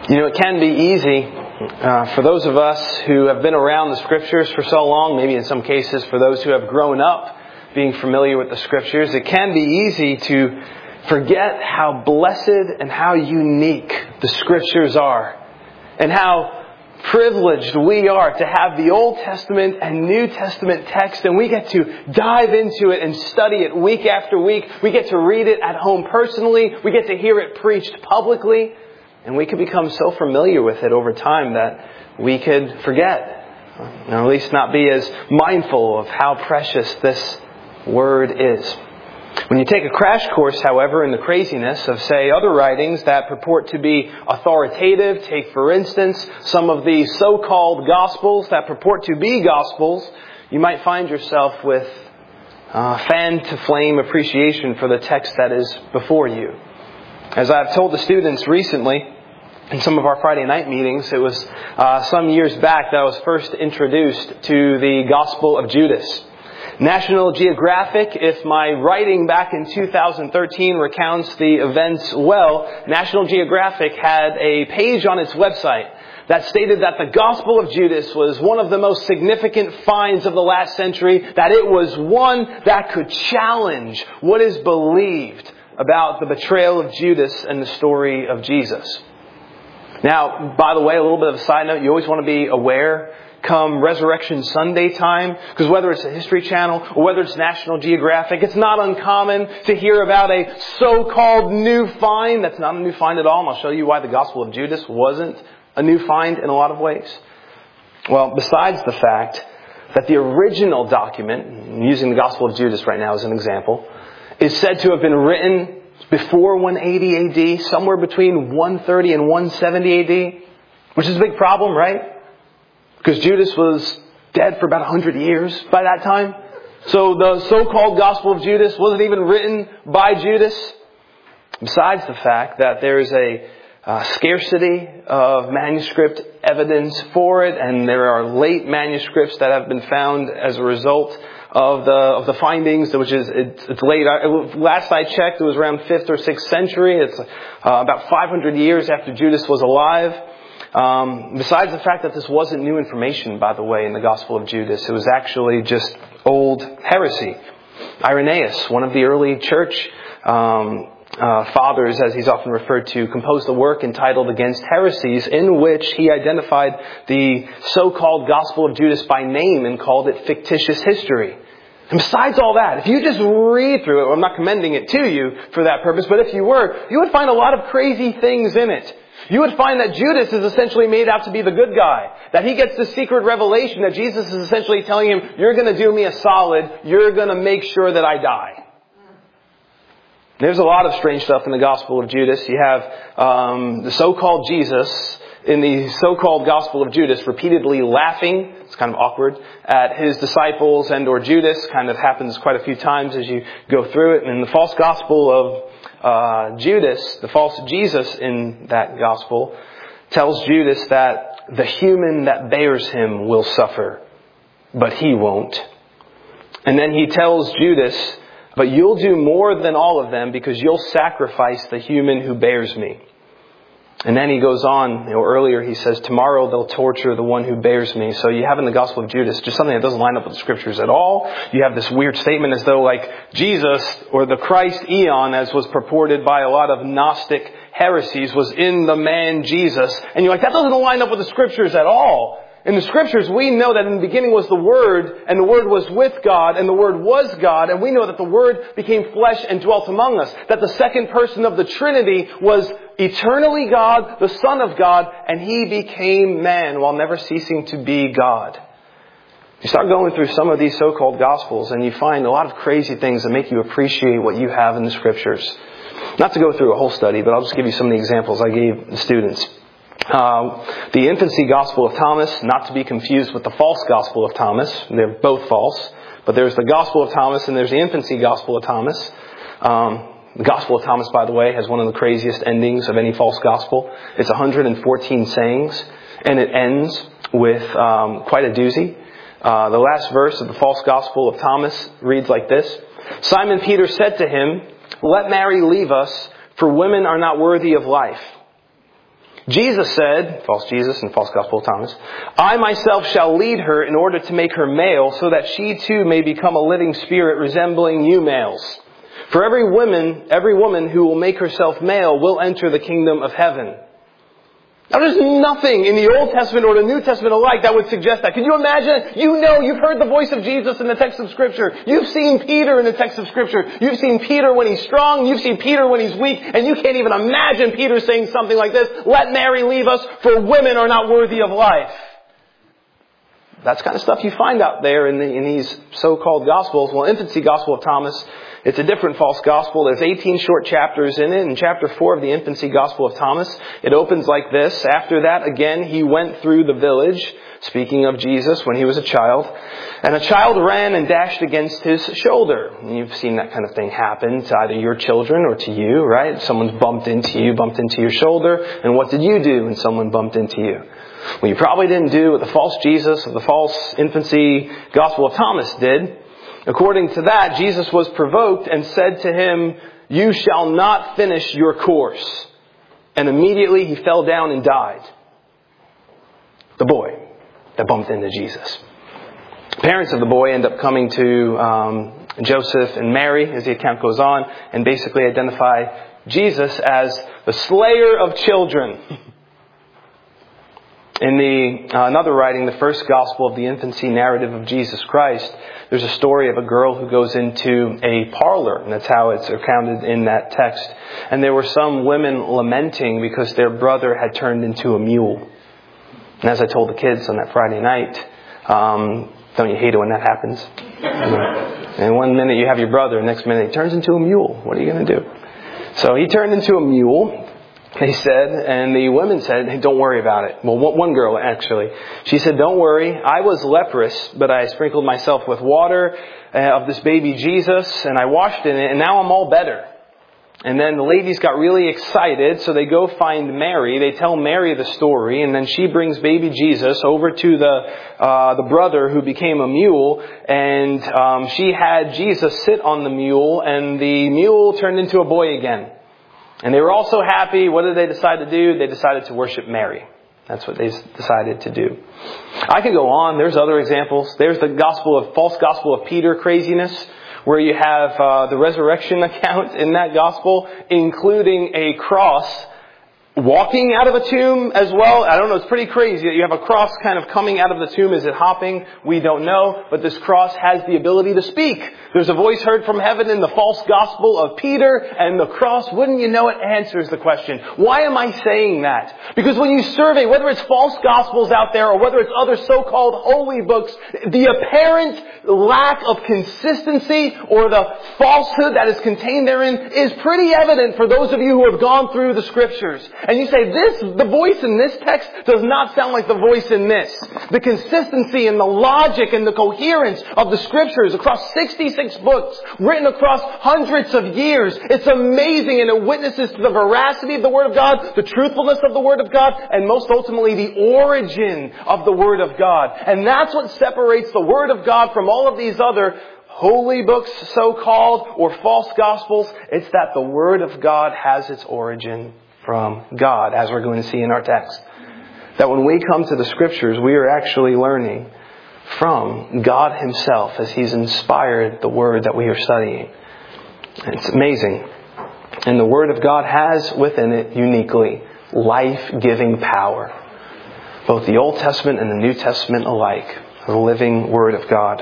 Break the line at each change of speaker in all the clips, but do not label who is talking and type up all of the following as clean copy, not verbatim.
It can be easy for those of us who have been around the Scriptures for so long, maybe in some cases for those who have grown up being familiar with the Scriptures, it can be easy to forget how blessed and how unique the Scriptures are, and how privileged we are to have the Old Testament and New Testament text, and we get to dive into it and study it week after week. We get to read it at home personally. We get to hear it preached publicly. And we could become so familiar with it over time that we could forget, or at least not be as mindful of how precious this Word is. When you take a crash course, however, in the craziness of, say, other writings that purport to be authoritative, take, for instance, some of the so-called Gospels that purport to be Gospels, you might find yourself with fan-to-flame appreciation for the text that is before you. As I've told the students recently, in some of our Friday night meetings, it was some years back that I was first introduced to the Gospel of Judas. National Geographic, if my writing back in 2013 recounts the events well, National Geographic had a page on its website that stated that the Gospel of Judas was one of the most significant finds of the last century, that it was one that could challenge what is believed about the betrayal of Judas and the story of Jesus. Now, by the way, a little bit of a side note, you always want to be aware come Resurrection Sunday time, because whether it's a History Channel or whether it's National Geographic, it's not uncommon to hear about a so-called new find that's not a new find at all. And I'll show you why the Gospel of Judas wasn't a new find in a lot of ways. Well, besides the fact that the original document, using the Gospel of Judas right now as an example, is said to have been written before 180 AD, somewhere between 130 and 170 AD, which is a big problem, right? Because Judas was dead for about 100 years by that time. So the so-called Gospel of Judas wasn't even written by Judas. Besides the fact that there is a scarcity of manuscript evidence for it, and there are late manuscripts that have been found as a result of the findings, which is it's late. Last I checked, it was around 5th or 6th century. It's about 500 years after Judas was alive. Besides the fact that this wasn't new information, by the way, in the Gospel of Judas, it was actually just old heresy. Irenaeus, one of the early church fathers, as he's often referred to, composed a work entitled Against Heresies, in which he identified the so-called Gospel of Judas by name and called it fictitious history. And besides all that, if you just read through it, I'm not commending it to you for that purpose, but if you were, you would find a lot of crazy things in it. You would find that Judas is essentially made out to be the good guy. That he gets the secret revelation that Jesus is essentially telling him, you're going to do me a solid, you're going to make sure that I die. There's a lot of strange stuff in the Gospel of Judas. You have the so-called Jesus in the so-called Gospel of Judas repeatedly laughing, it's kind of awkward, at his disciples and or Judas. Kind of happens quite a few times as you go through it. And in the false Gospel of Judas, the false Jesus in that Gospel, tells Judas that the human that bears him will suffer, but he won't. And then he tells Judas, but you'll do more than all of them because you'll sacrifice the human who bears me. And then he goes on, earlier he says, tomorrow they'll torture the one who bears me. So you have in the Gospel of Judas just something that doesn't line up with the Scriptures at all. You have this weird statement as though like Jesus or the Christ eon, as was purported by a lot of Gnostic heresies, was in the man Jesus. And you're like, that doesn't line up with the Scriptures at all. In the Scriptures, we know that in the beginning was the Word, and the Word was with God, and the Word was God, and we know that the Word became flesh and dwelt among us. That the second person of the Trinity was eternally God, the Son of God, and He became man while never ceasing to be God. You start going through some of these so-called Gospels, and you find a lot of crazy things that make you appreciate what you have in the Scriptures. Not to go through a whole study, but I'll just give you some of the examples I gave the students. The infancy Gospel of Thomas, not to be confused with the false Gospel of Thomas. They're both false. But there's the Gospel of Thomas and there's the infancy Gospel of Thomas. The Gospel of Thomas, by the way, has one of the craziest endings of any false Gospel. It's 114 sayings, and it ends with quite a doozy. The last verse of the false Gospel of Thomas reads like this. Simon Peter said to him, let Mary leave us, for women are not worthy of life. Jesus said, false Jesus and false gospel of Thomas, I myself shall lead her in order to make her male, so that she too may become a living spirit resembling you males. For every woman who will make herself male will enter the kingdom of heaven. Now there's nothing in the Old Testament or the New Testament alike that would suggest that. Can you imagine? You've heard the voice of Jesus in the text of Scripture. You've seen Peter in the text of Scripture. You've seen Peter when he's strong. You've seen Peter when he's weak. And you can't even imagine Peter saying something like this. Let Mary leave us, for women are not worthy of life. That's kind of stuff you find out there in these so-called Gospels. Well, infancy Gospel of Thomas, it's a different false gospel. There's 18 short chapters in it. In chapter 4 of the infancy Gospel of Thomas, it opens like this. After that, again, he went through the village, speaking of Jesus when he was a child. And a child ran and dashed against his shoulder. And you've seen that kind of thing happen to either your children or to you, right? Someone's bumped into your shoulder. And what did you do when someone bumped into you? Well, you probably didn't do what the false Jesus of the false infancy Gospel of Thomas did. According to that, Jesus was provoked and said to him, you shall not finish your course. And immediately he fell down and died. The boy that bumped into Jesus. Parents of the boy end up coming to Joseph and Mary, as the account goes on, and basically identify Jesus as the slayer of children. In another writing, the first gospel of the infancy narrative of Jesus Christ, there's a story of a girl who goes into a parlor, and that's how it's recounted in that text. And there were some women lamenting because their brother had turned into a mule. And as I told the kids on that Friday night, don't you hate it when that happens? And one minute you have your brother, next minute he turns into a mule. What are you going to do? So he turned into a mule. They said, and the women said, hey, don't worry about it. Well, one girl actually, she said, don't worry. I was leprous, but I sprinkled myself with water of this baby Jesus, and I washed in it, and now I'm all better. And then the ladies got really excited, so they go find Mary. They tell Mary the story, and then she brings baby Jesus over to the brother who became a mule, and she had Jesus sit on the mule, and the mule turned into a boy again. And they were all so happy. What did they decide to do? They decided to worship Mary. That's what they decided to do. I could go on. There's other examples. There's the false gospel of Peter craziness, where you have the resurrection account in that gospel, including a cross walking out of a tomb as well. I don't know, it's pretty crazy that you have a cross kind of coming out of the tomb. Is it hopping? We don't know. But this cross has the ability to speak. There's a voice heard from heaven in the false gospel of Peter, and the cross, wouldn't you know it, answers the question. Why am I saying that? Because when you survey, whether it's false gospels out there or whether it's other so-called holy books, the apparent lack of consistency or the falsehood that is contained therein is pretty evident for those of you who have gone through the Scriptures. And you say, the voice in this text does not sound like the voice in this. The consistency and the logic and the coherence of the Scriptures across 66 books, written across hundreds of years. It's amazing, and it witnesses to the veracity of the Word of God, the truthfulness of the Word of God, and most ultimately the origin of the Word of God. And that's what separates the Word of God from all of these other holy books, so-called, or false gospels. It's that the Word of God has its origin from God, as we're going to see in our text. That when we come to the Scriptures, we are actually learning from God Himself as He's inspired the Word that we are studying. It's amazing. And the Word of God has within it uniquely life-giving power. Both the Old Testament and the New Testament alike. The living Word of God.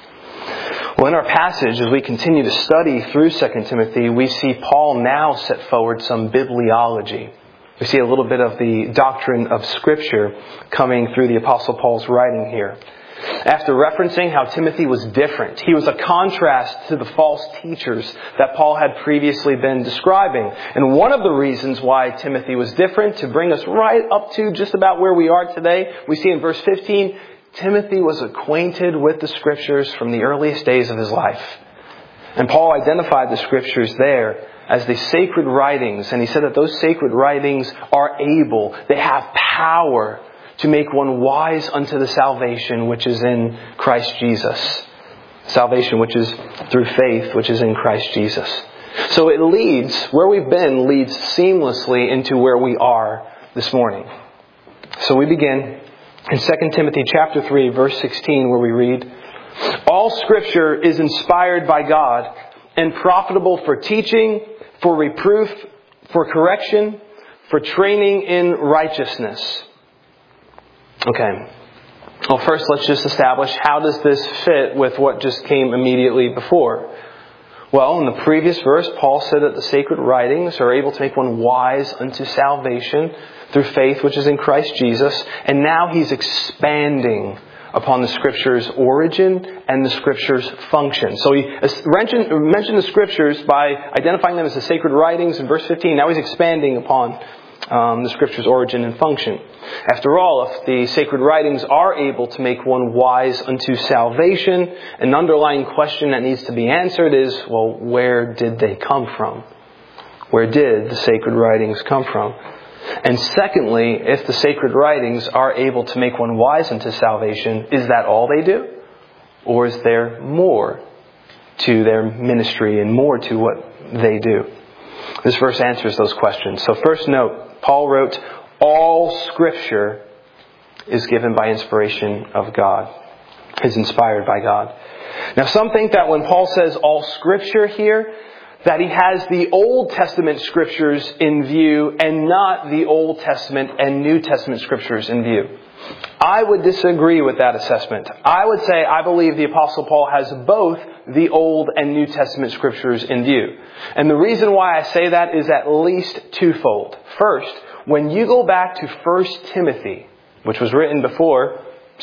Well, in our passage, as we continue to study through 2 Timothy, we see Paul now set forward some bibliology. We see a little bit of the doctrine of Scripture coming through the Apostle Paul's writing here. After referencing how Timothy was different, he was a contrast to the false teachers that Paul had previously been describing. And one of the reasons why Timothy was different, to bring us right up to just about where we are today, we see in verse 15, Timothy was acquainted with the Scriptures from the earliest days of his life. And Paul identified the Scriptures there as the sacred writings. And he said that those sacred writings are able, they have power to make one wise unto the salvation which is in Christ Jesus. Salvation which is through faith, which is in Christ Jesus. So it leads, where we've been leads seamlessly into where we are this morning. So we begin in 2 Timothy chapter 3, verse 16, where we read, "All Scripture is inspired by God and profitable for teaching, for reproof, for correction, for training in righteousness." Okay. Well, first let's just establish, how does this fit with what just came immediately before? Well, in the previous verse, Paul said that the sacred writings are able to make one wise unto salvation through faith which is in Christ Jesus. And now he's expanding upon the Scripture's origin and the Scripture's function. So he mentioned the Scriptures by identifying them as the sacred writings in verse 15. Now he's expanding upon the Scripture's origin and function. After all, if the sacred writings are able to make one wise unto salvation, an underlying question that needs to be answered is, well, where did they come from? Where did the sacred writings come from? And secondly, if the sacred writings are able to make one wise unto salvation, is that all they do? Or is there more to their ministry and more to what they do? This verse answers those questions. So first note, Paul wrote, all Scripture is given by inspiration of God, is inspired by God. Now some think that when Paul says all Scripture here, that he has the Old Testament Scriptures in view and not the Old Testament and New Testament Scriptures in view. I would disagree with that assessment. I would say I believe the Apostle Paul has both the Old and New Testament Scriptures in view. And the reason why I say that is at least twofold. First, when you go back to 1 Timothy, which was written before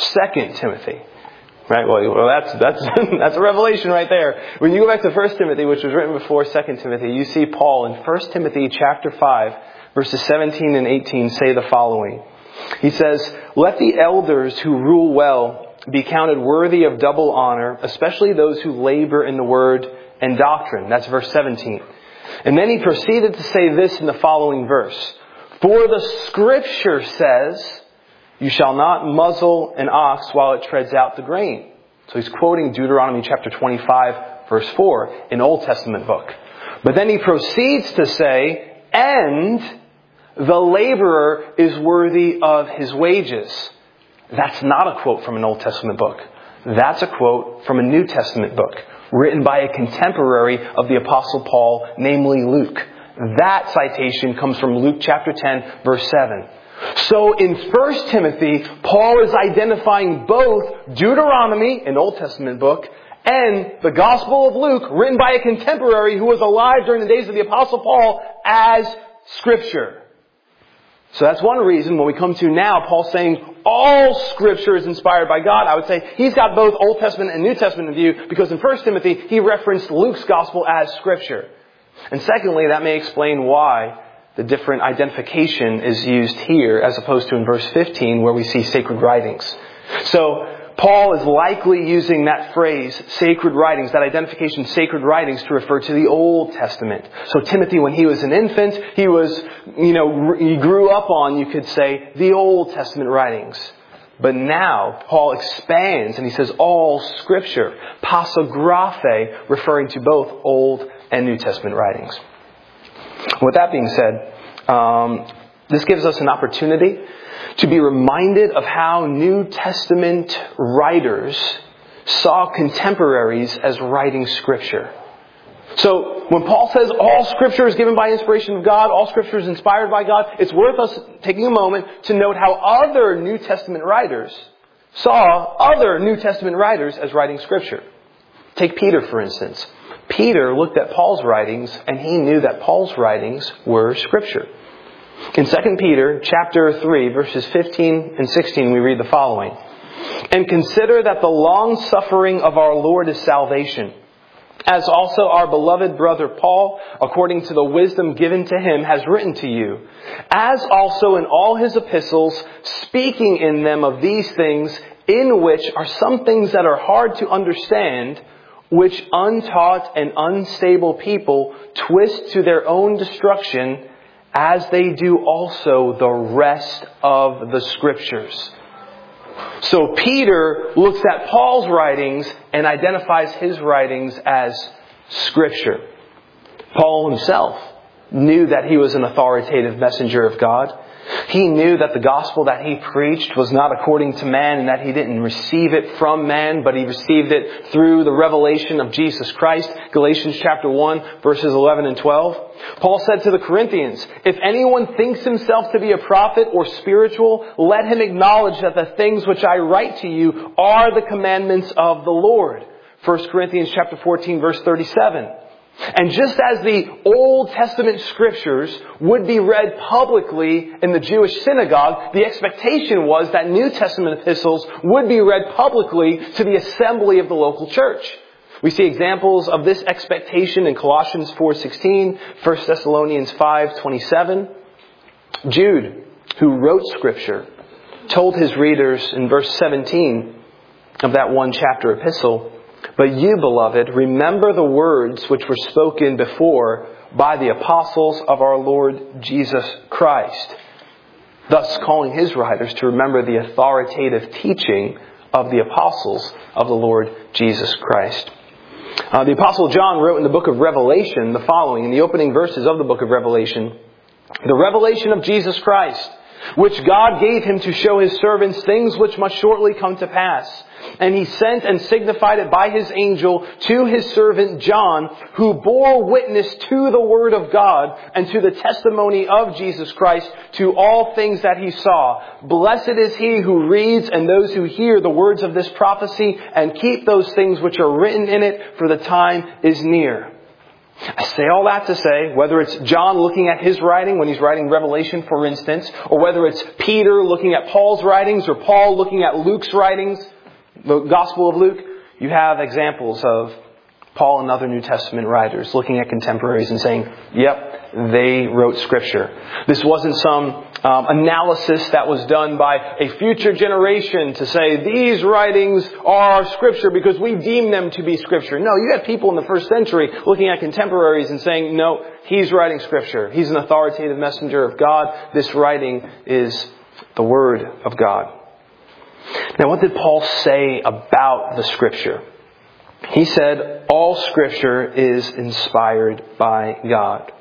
2 Timothy, right? Well, that's a revelation right there. When you go back to 1 Timothy, which was written before 2 Timothy, you see Paul in 1 Timothy chapter 5, verses 17 and 18 say the following. He says, "Let the elders who rule well be counted worthy of double honor, especially those who labor in the word and doctrine." That's verse 17. And then he proceeded to say this in the following verse. "For the Scripture says, you shall not muzzle an ox while it treads out the grain." So he's quoting Deuteronomy chapter 25, verse 4, an Old Testament book. But then he proceeds to say, "And the laborer is worthy of his wages." That's not a quote from an Old Testament book. That's a quote from a New Testament book written by a contemporary of the Apostle Paul, namely Luke. That citation comes from Luke chapter 10, verse 7. So in 1 Timothy, Paul is identifying both Deuteronomy, an Old Testament book, and the Gospel of Luke, written by a contemporary who was alive during the days of the Apostle Paul, as Scripture. So that's one reason when we come to now, Paul's saying all Scripture is inspired by God. I would say he's got both Old Testament and New Testament in view, because in 1 Timothy, he referenced Luke's Gospel as Scripture. And secondly, that may explain why the different identification is used here as opposed to in verse 15 where we see sacred writings. So Paul is likely using that phrase, sacred writings, that identification, sacred writings, to refer to the Old Testament. So Timothy, when he was an infant, he grew up on, you could say, the Old Testament writings. But now Paul expands and he says all Scripture, pasographe, referring to both Old and New Testament writings. With that being said, this gives us an opportunity to be reminded of how New Testament writers saw contemporaries as writing Scripture. So when Paul says all Scripture is given by inspiration of God, all Scripture is inspired by God, it's worth us taking a moment to note how other New Testament writers saw other New Testament writers as writing Scripture. Take Peter, for instance. Peter looked at Paul's writings and he knew that Paul's writings were Scripture. In 2 Peter chapter 3, verses 15 and 16, we read the following. "And consider that the long suffering of our Lord is salvation, as also our beloved brother Paul, according to the wisdom given to him, has written to you, as also in all his epistles, speaking in them of these things, in which are some things that are hard to understand, which untaught and unstable people twist to their own destruction, as they do also the rest of the Scriptures." So Peter looks at Paul's writings and identifies his writings as Scripture. Paul himself knew that he was an authoritative messenger of God. He knew that the gospel that he preached was not according to man, and that he didn't receive it from man, but he received it through the revelation of Jesus Christ. Galatians chapter 1, verses 11 and 12. Paul said to the Corinthians, "If anyone thinks himself to be a prophet or spiritual, let him acknowledge that the things which I write to you are the commandments of the Lord." 1 Corinthians chapter 14, verse 37. And just as the Old Testament scriptures would be read publicly in the Jewish synagogue, the expectation was that New Testament epistles would be read publicly to the assembly of the local church. We see examples of this expectation in Colossians 4:16, 1 Thessalonians 5:27. Jude, who wrote Scripture, told his readers in verse 17 of that one chapter epistle, "But you, beloved, remember the words which were spoken before by the apostles of our Lord Jesus Christ," thus calling his writers to remember the authoritative teaching of the apostles of the Lord Jesus Christ. The Apostle John wrote in the book of Revelation the following, in the opening verses of the book of Revelation: "The revelation of Jesus Christ, which God gave him to show his servants things which must shortly come to pass. And he sent and signified it by his angel to his servant John, who bore witness to the word of God and to the testimony of Jesus Christ, to all things that he saw. Blessed is he who reads and those who hear the words of this prophecy and keep those things which are written in it, for the time is near." I say all that to say, whether it's John looking at his writing when he's writing Revelation, for instance, or whether it's Peter looking at Paul's writings or Paul looking at Luke's writings, the Gospel of Luke, you have examples of Paul and other New Testament writers looking at contemporaries and saying, yep, they wrote Scripture. This wasn't some analysis that was done by a future generation to say, these writings are Scripture because we deem them to be Scripture. No, you had people in the first century looking at contemporaries and saying, no, he's writing Scripture. He's an authoritative messenger of God. This writing is the Word of God. Now, what did Paul say about the Scripture? He said, all Scripture is inspired by God.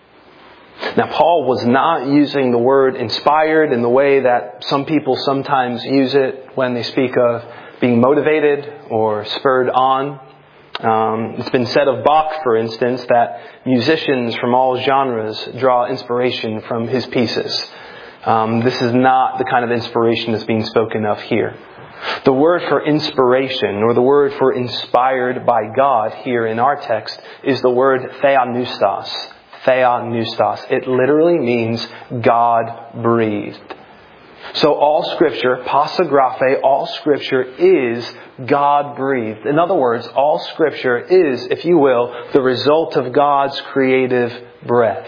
Now, Paul was not using the word inspired in the way that some people sometimes use it when they speak of being motivated or spurred on. It's been said of Bach, for instance, that musicians from all genres draw inspiration from his pieces. This is not the kind of inspiration that's being spoken of here. The word for inspiration, or the word for inspired by God here in our text, is the word theopneustos. Theopneustos. It literally means God-breathed. So all Scripture, passagraphe, all Scripture is God-breathed. In other words, all Scripture is, if you will, the result of God's creative breath.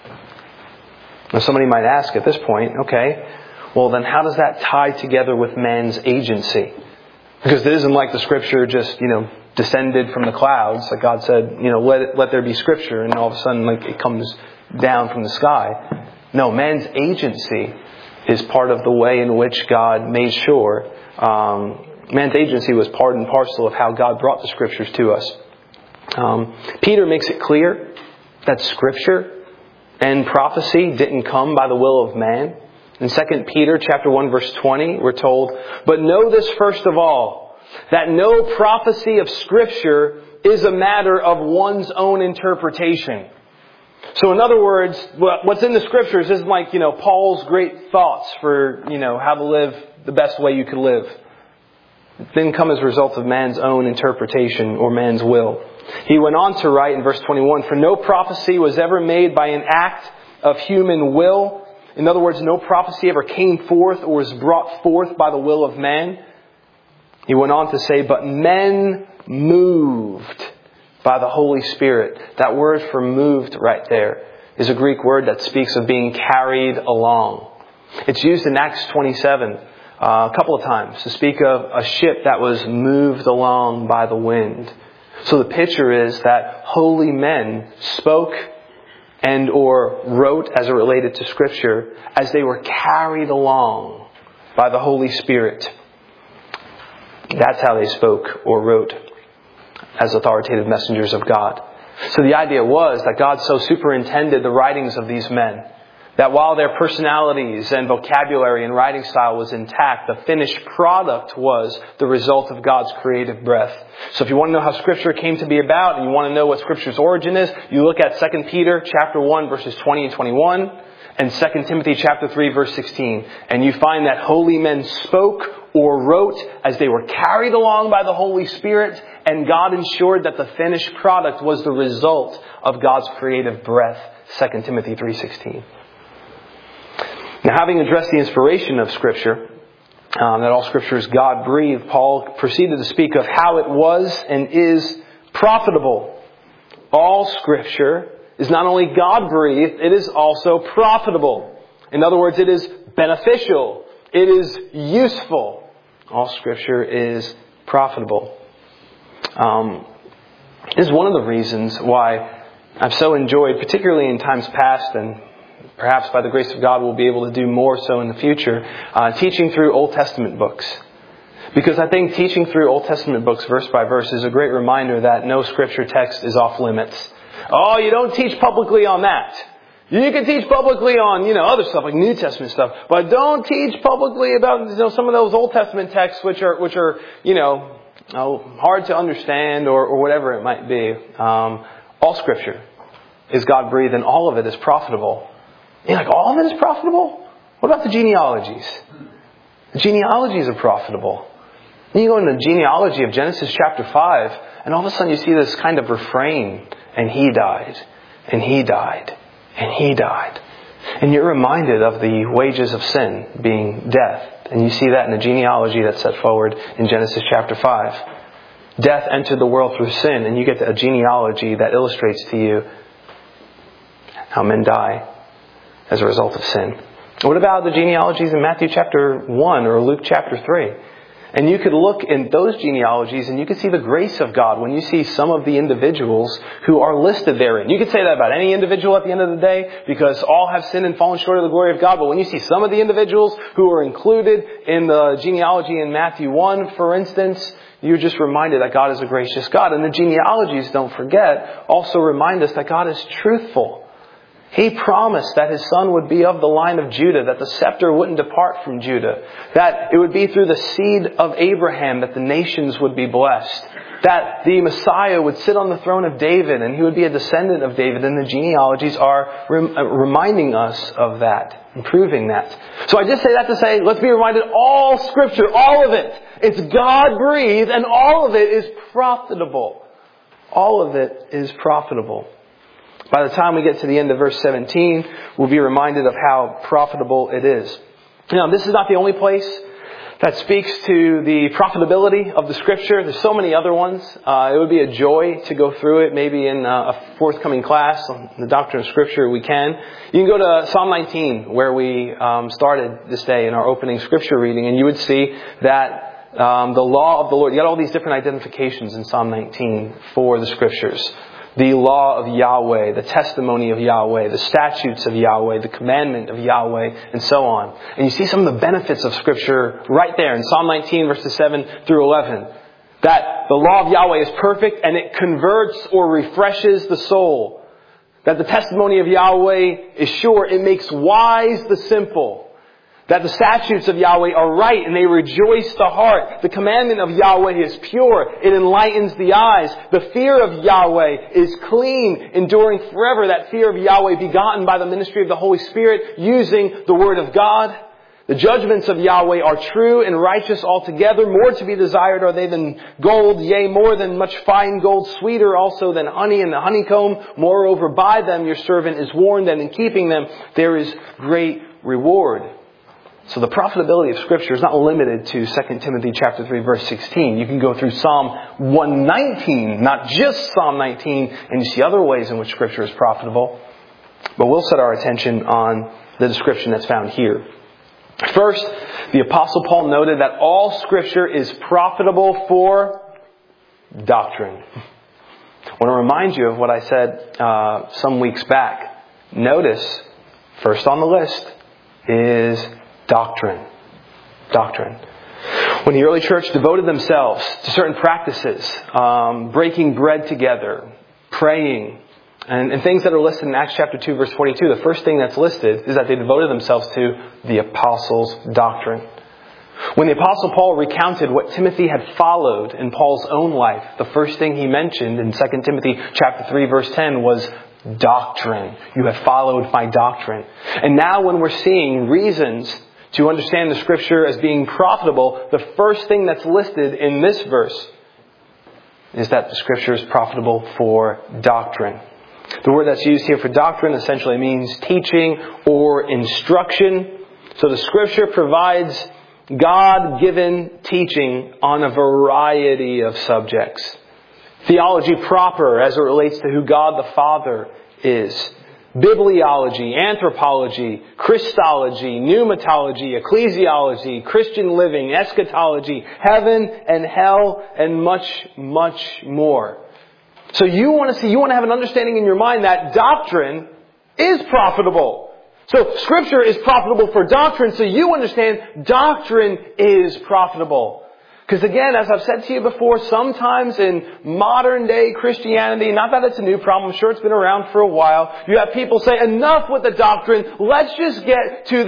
Now somebody might ask at this point, okay, well then how does that tie together with man's agency? Because it isn't like the Scripture just, descended from the clouds. Like God said, let there be Scripture, and all of a sudden it comes down from the sky. No, man's agency is part of the way in which God made sure. Man's agency was part and parcel of how God brought the Scriptures to us. Peter makes it clear that Scripture and prophecy didn't come by the will of man. In 2 Peter chapter 1 verse 20, we're told, "But know this first of all, that no prophecy of Scripture is a matter of one's own interpretation." So in other words, what's in the Scriptures isn't like, Paul's great thoughts for, how to live the best way you could live. It didn't come as a result of man's own interpretation or man's will. He went on to write in verse 21, "For no prophecy was ever made by an act of human will." In other words, no prophecy ever came forth or was brought forth by the will of man. He went on to say, "But men moved by the Holy Spirit." That word for moved right there is a Greek word that speaks of being carried along. It's used in Acts 27 a couple of times to speak of a ship that was moved along by the wind. So the picture is that holy men spoke and or wrote as it related to Scripture as they were carried along by the Holy Spirit. That's how they spoke or wrote as authoritative messengers of God. So the idea was that God so superintended the writings of these men That while their personalities and vocabulary and writing style was intact, the finished product was the result of God's creative breath. So if you want to know how Scripture came to be about, and you want to know what Scripture's origin is, you look at 2 Peter chapter 1, verses 20 and 21, and 2 Timothy chapter 3, verse 16. And you find that holy men spoke or wrote as they were carried along by the Holy Spirit, and God ensured that the finished product was the result of God's creative breath. 2 Timothy 3:16. Now, having addressed the inspiration of Scripture, that all Scripture is God-breathed, Paul proceeded to speak of how it was and is profitable. All Scripture is not only God-breathed, it is also profitable. In other words, it is beneficial. It is useful. All Scripture is profitable. This is one of the reasons why I've so enjoyed, particularly in times past, and perhaps by the grace of God we'll be able to do more so in the future, teaching through Old Testament books. Because I think teaching through Old Testament books verse by verse is a great reminder that no Scripture text is off limits. Oh, you don't teach publicly on that. You can teach publicly on, other stuff like New Testament stuff, but don't teach publicly about, some of those Old Testament texts which are, hard to understand or whatever it might be. All Scripture is God-breathed and all of it is profitable. You're like, all of it is profitable? What about the genealogies? The genealogies are profitable. Then you go into the genealogy of Genesis chapter 5, and all of a sudden you see this kind of refrain. And he died, and he died, and he died. And you're reminded of the wages of sin being death. And you see that in the genealogy that's set forward in Genesis chapter 5. Death entered the world through sin, and you get a genealogy that illustrates to you how men die as a result of sin. What about the genealogies in Matthew chapter 1 or Luke chapter 3? And you could look in those genealogies and you could see the grace of God when you see some of the individuals who are listed therein. You could say that about any individual at the end of the day because all have sinned and fallen short of the glory of God. But when you see some of the individuals who are included in the genealogy in Matthew 1, for instance, you're just reminded that God is a gracious God. And the genealogies, don't forget, also remind us that God is truthful. He promised that His Son would be of the line of Judah, that the scepter wouldn't depart from Judah, that it would be through the seed of Abraham that the nations would be blessed, that the Messiah would sit on the throne of David and He would be a descendant of David. And the genealogies are reminding us of that, and proving that. So I just say that to say, let's be reminded, all Scripture, all of it, it's God-breathed and all of it is profitable. All of it is profitable. By the time we get to the end of verse 17, we'll be reminded of how profitable it is. Now, this is not the only place that speaks to the profitability of the Scripture. There's so many other ones. It would be a joy to go through it. Maybe in a forthcoming class on the doctrine of Scripture, we can. You can go to Psalm 19, where we started this day in our opening Scripture reading, and you would see that the law of the Lord, you got all these different identifications in Psalm 19 for the Scriptures. The law of Yahweh, the testimony of Yahweh, the statutes of Yahweh, the commandment of Yahweh, and so on. And you see some of the benefits of Scripture right there in Psalm 19, verses 7 through 11. That the law of Yahweh is perfect and it converts or refreshes the soul. That the testimony of Yahweh is sure, it makes wise the simple. That the statutes of Yahweh are right and they rejoice the heart. The commandment of Yahweh is pure. It enlightens the eyes. The fear of Yahweh is clean, enduring forever. That fear of Yahweh begotten by the ministry of the Holy Spirit, using the Word of God. The judgments of Yahweh are true and righteous altogether. More to be desired are they than gold, yea, more than much fine gold, sweeter also than honey and the honeycomb. Moreover, by them your servant is warned, and in keeping them there is great reward. So the profitability of Scripture is not limited to 2 Timothy chapter 3, verse 16. You can go through Psalm 119, not just Psalm 19, and you see other ways in which Scripture is profitable. But we'll set our attention on the description that's found here. First, the Apostle Paul noted that all Scripture is profitable for doctrine. I want to remind you of what I said some weeks back. Notice, first on the list is doctrine. Doctrine. When the early church devoted themselves to certain practices, breaking bread together, praying, And things that are listed in Acts chapter 2, verse 22, the first thing that's listed is that they devoted themselves to the apostles' doctrine. When the Apostle Paul recounted what Timothy had followed in Paul's own life, the first thing he mentioned in 2 Timothy chapter 3, verse 10 was doctrine. You have followed my doctrine. And now when we're seeing reasons to understand the Scripture as being profitable, the first thing that's listed in this verse is that the Scripture is profitable for doctrine. The word that's used here for doctrine essentially means teaching or instruction. So the Scripture provides God-given teaching on a variety of subjects. Theology proper as it relates to who God the Father is. Bibliology, anthropology, Christology, pneumatology, ecclesiology, Christian living, eschatology, heaven and hell, and much, much more. So you want to have an understanding in your mind that doctrine is profitable. So Scripture is profitable for doctrine, so you understand doctrine is profitable. Because again, as I've said to you before, sometimes in modern day Christianity, not that it's a new problem, I'm sure it's been around for a while, you have people say, enough with the doctrine, let's just get to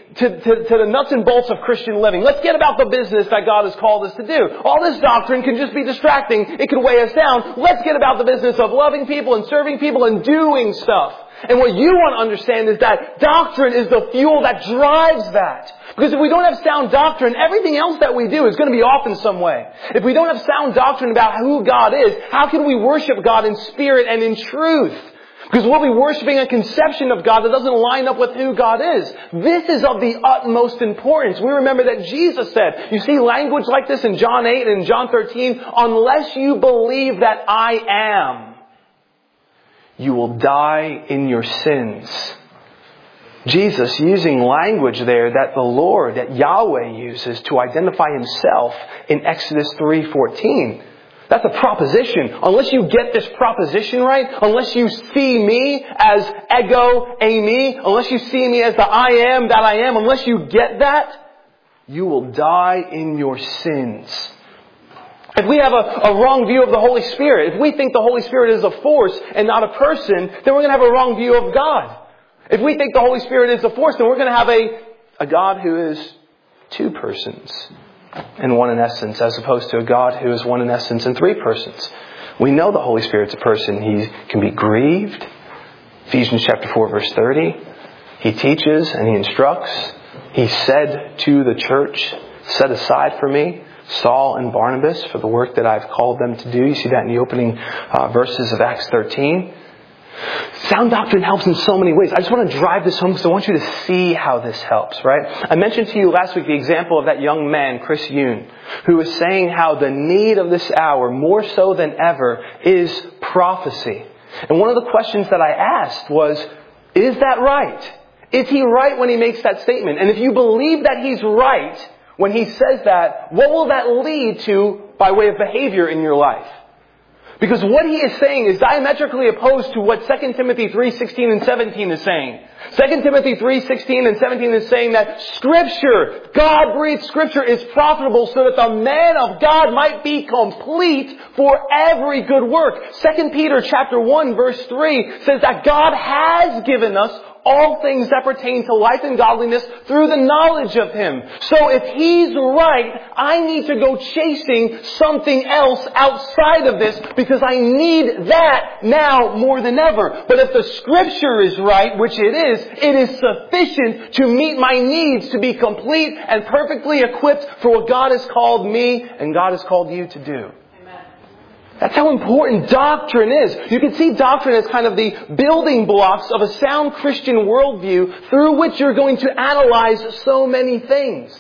the nuts and bolts of Christian living. Let's get about the business that God has called us to do. All this doctrine can just be distracting, it can weigh us down. Let's get about the business of loving people and serving people and doing stuff. And what you want to understand is that doctrine is the fuel that drives that. Because if we don't have sound doctrine, everything else that we do is going to be off in some way. If we don't have sound doctrine about who God is, how can we worship God in spirit and in truth? Because we'll be worshiping a conception of God that doesn't line up with who God is. This is of the utmost importance. We remember that Jesus said, you see language like this in John 8 and John 13, unless you believe that I am, you will die in your sins. Jesus using language there that the Lord, that Yahweh uses to identify Himself in Exodus 3:14. That's a proposition. Unless you get this proposition right, unless you see me as ego, eimi, unless you see me as the I am that I am, unless you get that, you will die in your sins. If we have a wrong view of the Holy Spirit, if we think the Holy Spirit is a force and not a person, then we're going to have a wrong view of God. If we think the Holy Spirit is a force, then we're going to have a God who is two persons and one in essence, as opposed to a God who is one in essence and three persons. We know the Holy Spirit's a person. He can be grieved. Ephesians chapter 4, verse 30. He teaches and He instructs. He said to the church, set aside for me Saul and Barnabas for the work that I've called them to do. You see that in the opening verses of Acts 13. Sound doctrine helps in so many ways. I just want to drive this home because I want you to see how this helps, right? I mentioned to you last week the example of that young man, Chris Yoon, who was saying how the need of this hour, more so than ever, is prophecy. And one of the questions that I asked was, is that right? Is he right when he makes that statement? And if you believe that he's right when he says that, what will that lead to by way of behavior in your life? Because what he is saying is diametrically opposed to what 2 Timothy 3:16 and 17 is saying. 2 Timothy 3:16 and 17 is saying that Scripture, God-breathed Scripture, is profitable so that the man of God might be complete for every good work. 2 Peter chapter 1 verse 3 says that God has given us all things that pertain to life and godliness through the knowledge of Him. So if He's right, I need to go chasing something else outside of this because I need that now more than ever. But if the Scripture is right, which it is sufficient to meet my needs to be complete and perfectly equipped for what God has called me and God has called you to do. That's how important doctrine is. You can see doctrine as kind of the building blocks of a sound Christian worldview through which you're going to analyze so many things.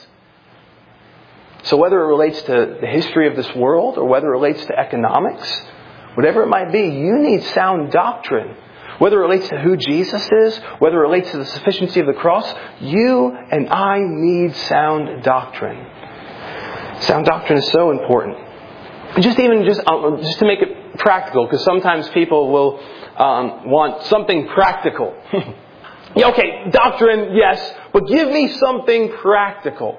So whether it relates to the history of this world or whether it relates to economics, whatever it might be, you need sound doctrine. Whether it relates to who Jesus is, whether it relates to the sufficiency of the cross, you and I need sound doctrine. Sound doctrine is so important. Just to make it practical, because sometimes people will want something practical. Yeah, okay, doctrine, yes, but give me something practical.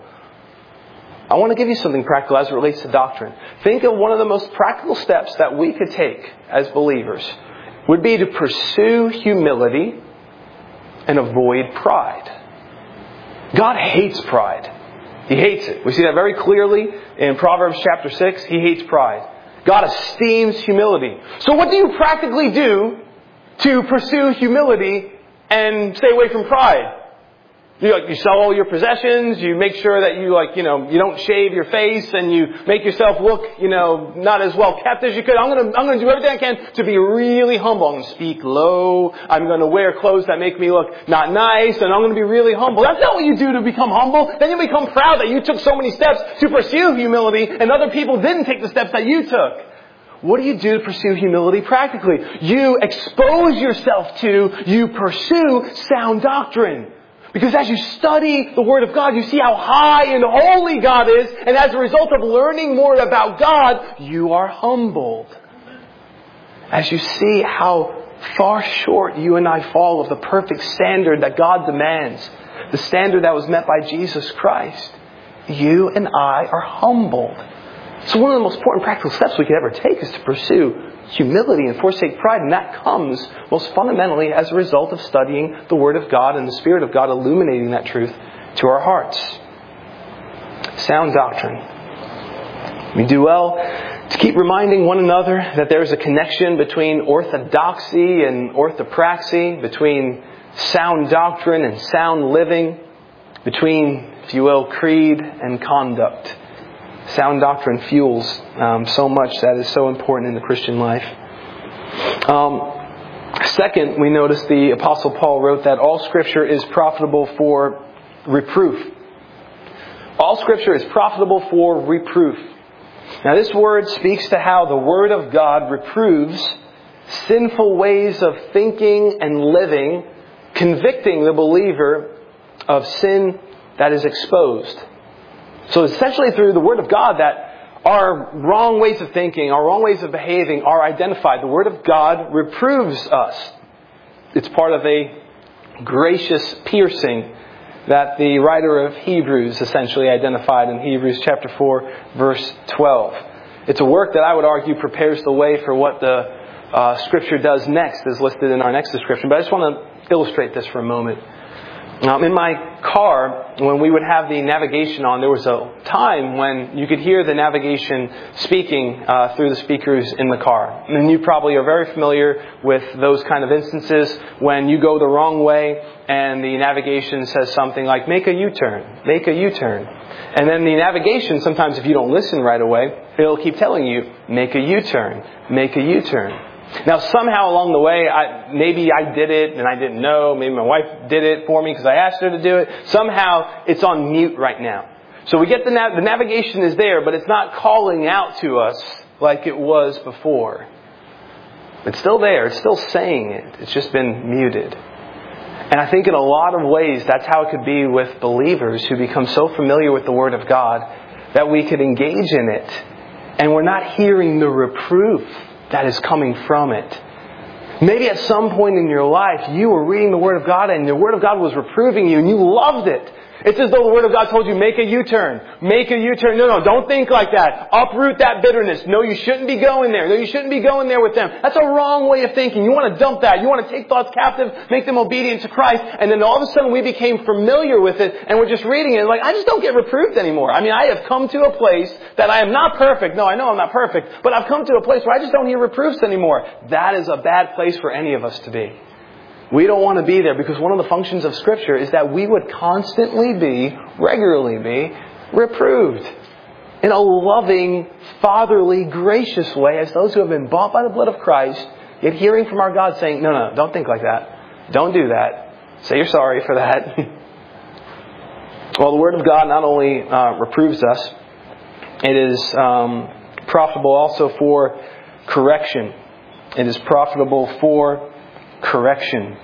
I want to give you something practical as it relates to doctrine. Think of one of the most practical steps that we could take as believers would be to pursue humility and avoid pride. God hates pride. He hates it. We see that very clearly in Proverbs chapter 6. He hates pride. God esteems humility. So what do you practically do to pursue humility and stay away from pride? You sell all your possessions, you make sure that you don't shave your face, and you make yourself look, not as well kept as you could. I'm gonna do everything I can to be really humble. I'm going to speak low. I'm going to wear clothes that make me look not nice, and I'm going to be really humble. That's not what you do to become humble. Then you become proud that you took so many steps to pursue humility, and other people didn't take the steps that you took. What do you do to pursue humility practically? You expose yourself to, you pursue sound doctrine. Because as you study the Word of God, you see how high and holy God is. And as a result of learning more about God, you are humbled. As you see how far short you and I fall of the perfect standard that God demands, the standard that was met by Jesus Christ, you and I are humbled. So one of the most important practical steps we could ever take is to pursue humility and forsake pride. And that comes most fundamentally as a result of studying the Word of God and the Spirit of God illuminating that truth to our hearts. Sound doctrine. We do well to keep reminding one another that there is a connection between orthodoxy and orthopraxy, between sound doctrine and sound living, between, if you will, creed and conduct. Sound doctrine fuels so much that is so important in the Christian life. Second, we notice the Apostle Paul wrote that all Scripture is profitable for reproof. All Scripture is profitable for reproof. Now this word speaks to how the Word of God reproves sinful ways of thinking and living, convicting the believer of sin that is exposed. So essentially through the Word of God that our wrong ways of thinking, our wrong ways of behaving are identified. The Word of God reproves us. It's part of a gracious piercing that the writer of Hebrews essentially identified in Hebrews chapter 4, verse 12. It's a work that I would argue prepares the way for what the Scripture does next, as listed in our next description. But I just want to illustrate this for a moment. In my car, when we would have the navigation on, there was a time when you could hear the navigation speaking through the speakers in the car. And you probably are very familiar with those kind of instances when you go the wrong way and the navigation says something like, make a U-turn, make a U-turn. And then the navigation, sometimes if you don't listen right away, it'll keep telling you, make a U-turn, make a U-turn. Now, somehow along the way, maybe I did it and I didn't know. Maybe my wife did it for me because I asked her to do it. Somehow, it's on mute right now. So we get the navigation is there, but it's not calling out to us like it was before. It's still there. It's still saying it. It's just been muted. And I think in a lot of ways, that's how it could be with believers who become so familiar with the Word of God that we could engage in it. And we're not hearing the reproof that is coming from it. Maybe at some point in your life, you were reading the Word of God and the Word of God was reproving you and you loved it. It's as though the Word of God told you, make a U-turn. Make a U-turn. No, don't think like that. Uproot that bitterness. No, you shouldn't be going there. No, you shouldn't be going there with them. That's a wrong way of thinking. You want to dump that. You want to take thoughts captive, make them obedient to Christ. And then all of a sudden we became familiar with it and we're just reading it like, I just don't get reproved anymore. I mean, I have come to a place that I am not perfect. No, I know I'm not perfect. But I've come to a place where I just don't hear reproofs anymore. That is a bad place for any of us to be. We don't want to be there because one of the functions of Scripture is that we would regularly be reproved in a loving, fatherly, gracious way as those who have been bought by the blood of Christ, yet hearing from our God saying, no, don't think like that. Don't do that. Say you're sorry for that. Well, the Word of God not only reproves us, it is profitable also for correction. It is profitable for correction.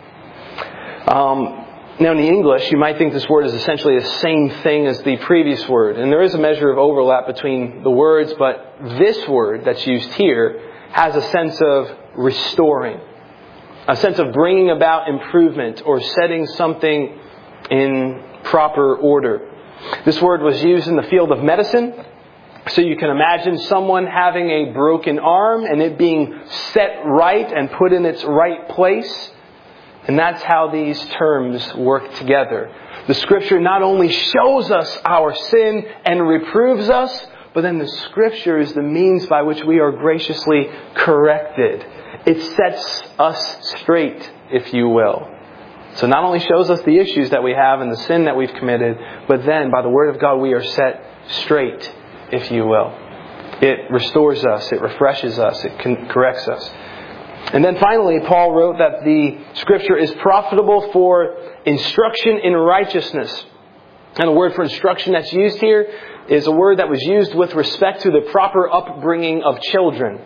Now in the English, you might think this word is essentially the same thing as the previous word. And there is a measure of overlap between the words, but this word that's used here has a sense of restoring. A sense of bringing about improvement or setting something in proper order. This word was used in the field of medicine. So you can imagine someone having a broken arm and it being set right and put in its right place. And that's how these terms work together. The Scripture not only shows us our sin and reproves us, but then the Scripture is the means by which we are graciously corrected. It sets us straight, if you will. So not only shows us the issues that we have and the sin that we've committed, but then by the Word of God we are set straight, if you will. It restores us, it refreshes us, it corrects us. And then finally, Paul wrote that the Scripture is profitable for instruction in righteousness. And the word for instruction that's used here is a word that was used with respect to the proper upbringing of children.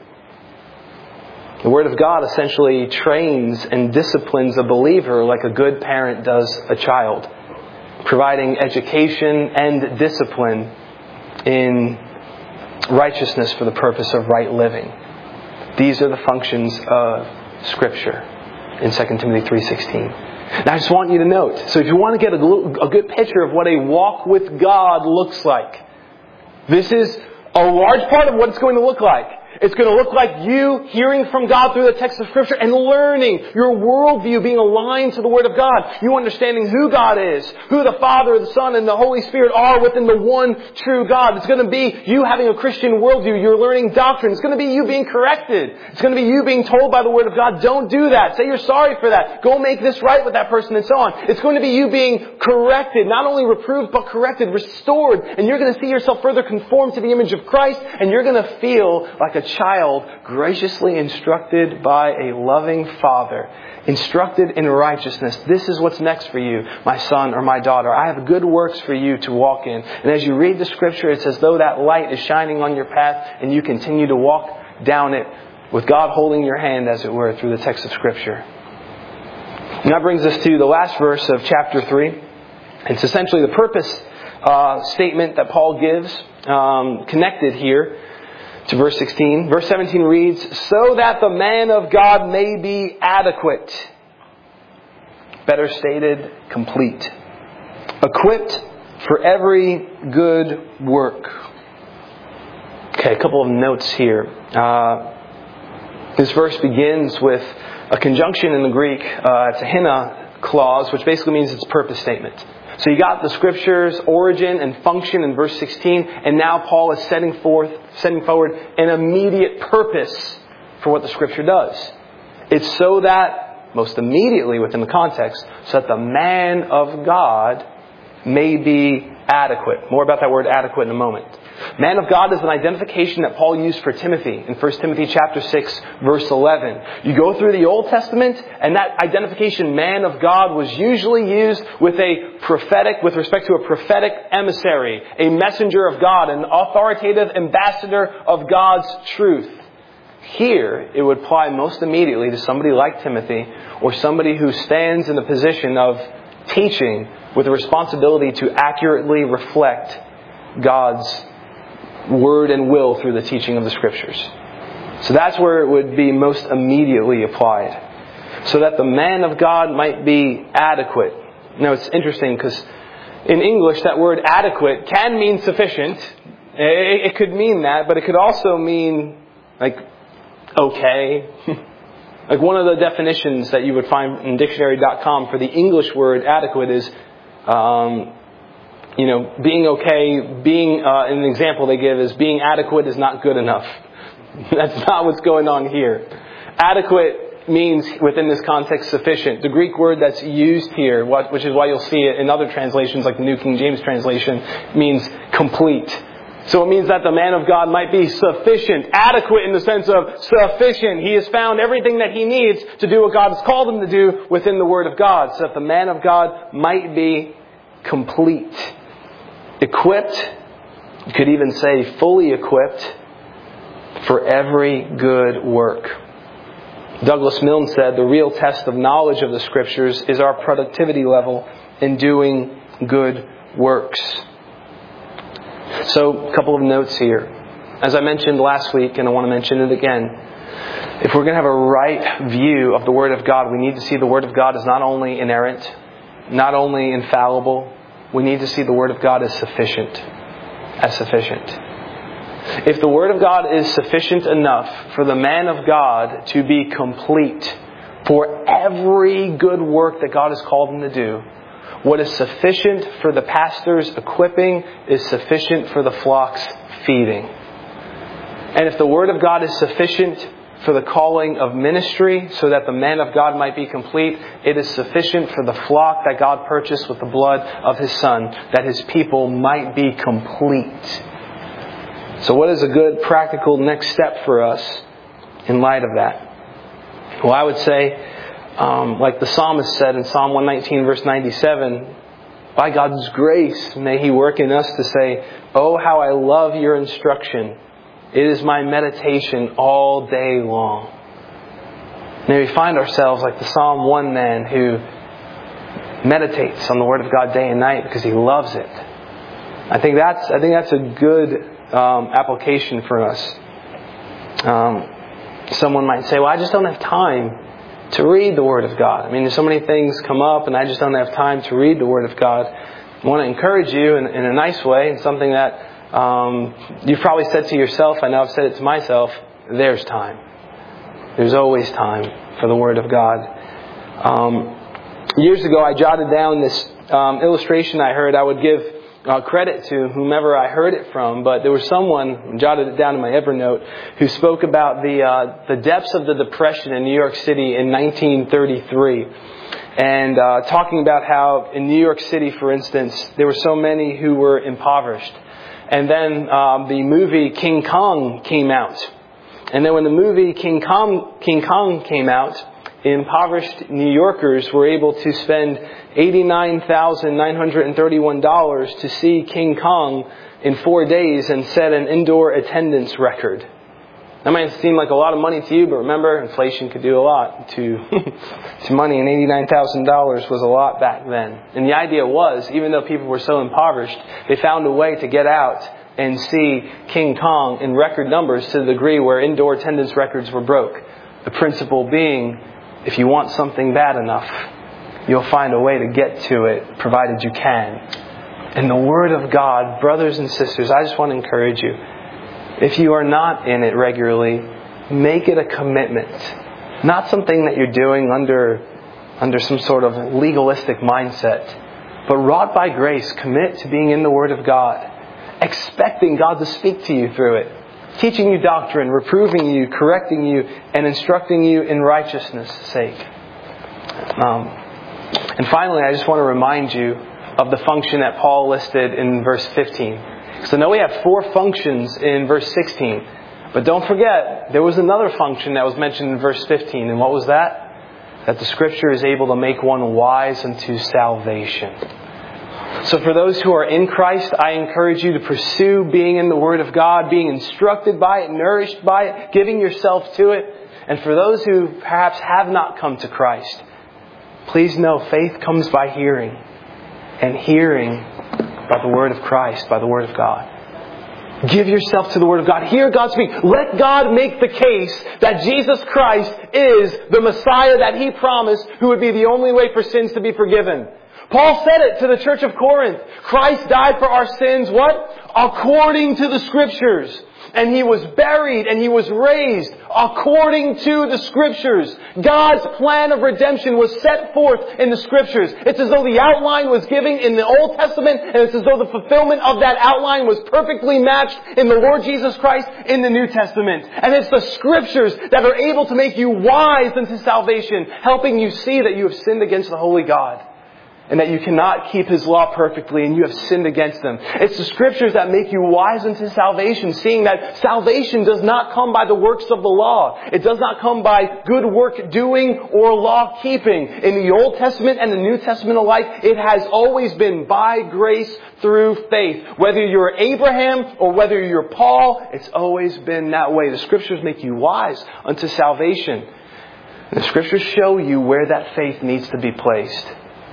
The Word of God essentially trains and disciplines a believer like a good parent does a child, providing education and discipline in righteousness for the purpose of right living. These are the functions of Scripture in 2 Timothy 3:16. Now I just want you to note, so if you want to get a good picture of what a walk with God looks like, this is a large part of what it's going to look like. It's going to look like you hearing from God through the text of Scripture and learning, your worldview being aligned to the Word of God. You understanding who God is, who the Father, the Son, and the Holy Spirit are within the one true God. It's going to be you having a Christian worldview. You're learning doctrine. It's going to be you being corrected. It's going to be you being told by the Word of God, don't do that. Say you're sorry for that. Go make this right with that person and so on. It's going to be you being corrected. Not only reproved, but corrected, restored. And you're going to see yourself further conformed to the image of Christ. And you're going to feel like a child graciously instructed by a loving Father, instructed in righteousness. This is what's next for you, my son or my daughter. I have good works for you to walk in. And as you read the Scripture, it's as though that light is shining on your path and you continue to walk down it with God holding your hand, as it were, through the text of Scripture. And that brings us to the last verse of chapter 3. It's essentially the purpose statement that Paul gives connected here to verse 16. Verse 17 reads, so that the man of God may be adequate. Better stated, complete. Equipped for every good work. Okay, a couple of notes here. This verse begins with a conjunction in the Greek. It's a hina clause, which basically means it's a purpose statement. So you got the Scripture's origin and function in verse 16, and now Paul is setting forward an immediate purpose for what the Scripture does. It's so that, most immediately within the context, so that the man of God may be adequate. More about that word adequate in a moment. Man of God is an identification that Paul used for Timothy in 1 Timothy chapter 6, verse 11. You go through the Old Testament, and that identification, man of God, was usually used with respect to a prophetic emissary, a messenger of God, an authoritative ambassador of God's truth. Here, it would apply most immediately to somebody like Timothy, or somebody who stands in the position of teaching with the responsibility to accurately reflect God's word and will through the teaching of the Scriptures. So that's where it would be most immediately applied. So that the man of God might be adequate. Now it's interesting because in English that word adequate can mean sufficient. It could mean that, but it could also mean like okay. Like one of the definitions that you would find in dictionary.com for the English word adequate is being okay, an example they give is being adequate is not good enough. That's not what's going on here. Adequate means, within this context, sufficient. The Greek word that's used here, which is why you'll see it in other translations like the New King James translation, means complete. So it means that the man of God might be sufficient, adequate in the sense of sufficient. He has found everything that he needs to do what God has called him to do within the Word of God, so that the man of God might be complete. Equipped, you could even say fully equipped for every good work. Douglas Milne said, the real test of knowledge of the Scriptures is our productivity level in doing good works. So, a couple of notes here. As I mentioned last week, and I want to mention it again, if we're going to have a right view of the Word of God, we need to see the Word of God as not only inerrant, not only infallible, we need to see the Word of God as sufficient. If the Word of God is sufficient enough for the man of God to be complete for every good work that God has called him to do, what is sufficient for the pastor's equipping is sufficient for the flock's feeding. And if the Word of God is sufficient for the calling of ministry so that the man of God might be complete, it is sufficient for the flock that God purchased with the blood of His Son, that His people might be complete. So what is a good practical next step for us in light of that? Well, I would say, like the psalmist said in Psalm 119 verse 97, by God's grace may He work in us to say, "Oh, how I love your instruction. It is my meditation all day long." May we find ourselves like the Psalm 1 man who meditates on the Word of God day and night because he loves it. I think that's a good application for us. Someone might say, "Well, I just don't have time to read the Word of God. I mean, there's so many things come up and I just don't have time to read the Word of God." I want to encourage you in a nice way, and something that you've probably said to yourself, I know I've said it to myself, there's time. There's always time for the Word of God. Years ago, I jotted down this illustration I heard. I would give credit to whomever I heard it from, but there was someone, jotted it down in my Evernote, who spoke about the depths of the Depression in New York City in 1933. And talking about how in New York City, for instance, there were so many who were impoverished. And then the movie King Kong came out. And then when the movie King Kong came out, impoverished New Yorkers were able to spend $89,931 to see King Kong in 4 days and set an indoor attendance record. That might seem like a lot of money to you, but remember, inflation could do a lot to money, and $89,000 was a lot back then. And the idea was, even though people were so impoverished, they found a way to get out and see King Kong in record numbers to the degree where indoor attendance records were broke. The principle being, if you want something bad enough, you'll find a way to get to it, provided you can. And the Word of God, brothers and sisters, I just want to encourage you. If you are not in it regularly, make it a commitment. Not something that you're doing under some sort of legalistic mindset. But wrought by grace, commit to being in the Word of God. Expecting God to speak to you through it. Teaching you doctrine, reproving you, correcting you, and instructing you in righteousness' sake. And finally, I just want to remind you of the function that Paul listed in verse 15. So now we have 4 functions in verse 16. But don't forget, there was another function that was mentioned in verse 15. And what was that? That the Scripture is able to make one wise unto salvation. So for those who are in Christ, I encourage you to pursue being in the Word of God, being instructed by it, nourished by it, giving yourself to it. And for those who perhaps have not come to Christ, please know faith comes by hearing, and hearing by the Word of Christ, by the Word of God. Give yourself to the Word of God. Hear God speak. Let God make the case that Jesus Christ is the Messiah that He promised, who would be the only way for sins to be forgiven. Paul said it to the church of Corinth. Christ died for our sins, what? According to the Scriptures. And He was buried and He was raised according to the Scriptures. God's plan of redemption was set forth in the Scriptures. It's as though the outline was given in the Old Testament, and it's as though the fulfillment of that outline was perfectly matched in the Lord Jesus Christ in the New Testament. And it's the Scriptures that are able to make you wise unto salvation, helping you see that you have sinned against the holy God, and that you cannot keep His law perfectly, and you have sinned against them. It's the Scriptures that make you wise unto salvation, seeing that salvation does not come by the works of the law. It does not come by good work doing or law keeping. In the Old Testament and the New Testament alike, it has always been by grace through faith. Whether you're Abraham or whether you're Paul, it's always been that way. The Scriptures make you wise unto salvation. And the Scriptures show you where that faith needs to be placed.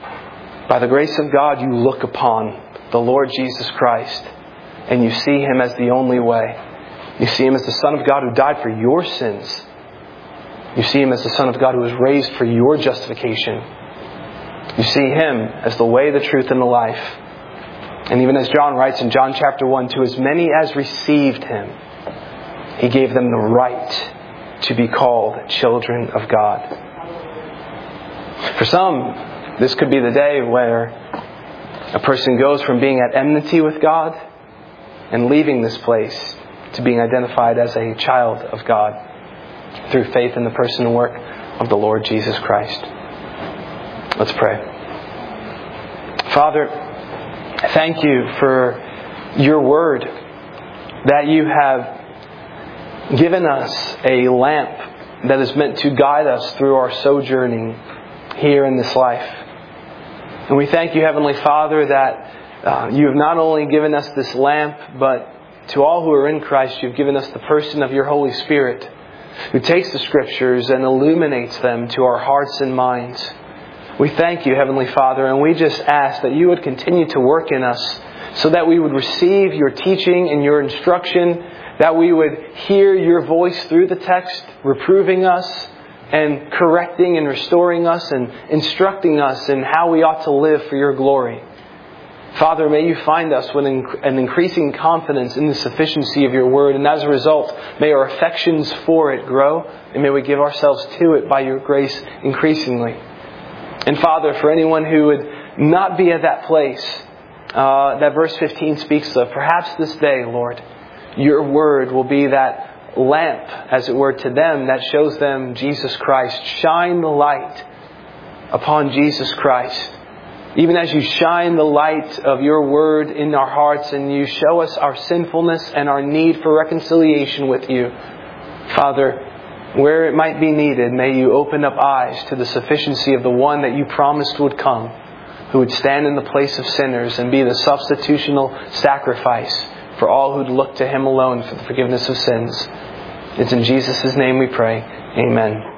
By the grace of God, you look upon the Lord Jesus Christ and you see Him as the only way. You see Him as the Son of God who died for your sins. You see Him as the Son of God who was raised for your justification. You see Him as the way, the truth, and the life. And even as John writes in John chapter 1, to as many as received Him, He gave them the right to be called children of God. For some, this could be the day where a person goes from being at enmity with God and leaving this place to being identified as a child of God through faith in the person and work of the Lord Jesus Christ. Let's pray. Father, thank You for Your Word, that You have given us a lamp that is meant to guide us through our sojourning here in this life. And we thank You, Heavenly Father, that You have not only given us this lamp, but to all who are in Christ, You've given us the person of Your Holy Spirit, who takes the Scriptures and illuminates them to our hearts and minds. We thank You, Heavenly Father, and we just ask that You would continue to work in us so that we would receive Your teaching and Your instruction, that we would hear Your voice through the text, reproving us and correcting and restoring us and instructing us in how we ought to live for Your glory. Father, may You find us with an increasing confidence in the sufficiency of Your Word, and as a result, may our affections for it grow, and may we give ourselves to it by Your grace increasingly. And Father, for anyone who would not be at that place that verse 15 speaks of, perhaps this day, Lord, Your Word will be that lamp, as it were, to them that shows them Jesus Christ. Shine the light upon Jesus Christ. Even as You shine the light of Your Word in our hearts and You show us our sinfulness and our need for reconciliation with You, Father, where it might be needed, may You open up eyes to the sufficiency of the one that You promised would come, who would stand in the place of sinners and be the substitutional sacrifice for all who'd look to Him alone for the forgiveness of sins. It's in Jesus' name we pray. Amen.